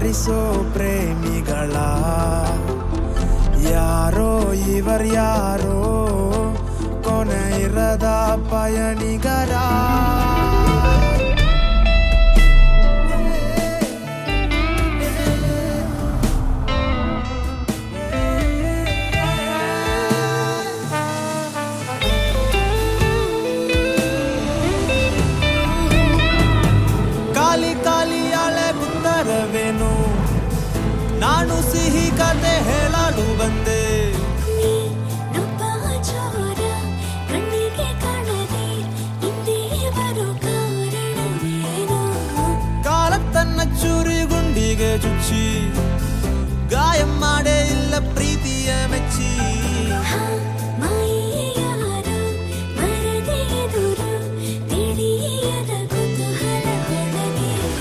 ಹಾರಿಸೋ ಪ್ರೇಮಿಗಳ ಯಾರೋ ಇವರ್ಯಾರೋ ಕೊನೆ ಇರದ ಪಯಣಿಗರ ನಾನು ಸಿಹಿ ಕತೆ ಹೇಳಲು ಬಂದೆ ಕಾಲ ತನ್ನ ಚೂರಿ ಗುಂಡಿಗೆ ಚುಚ್ಚಿ ಗಾಯ ಮಾಡೇ ಇಲ್ಲ ಪ್ರೀತಿಯ ಮೆಚ್ಚಿ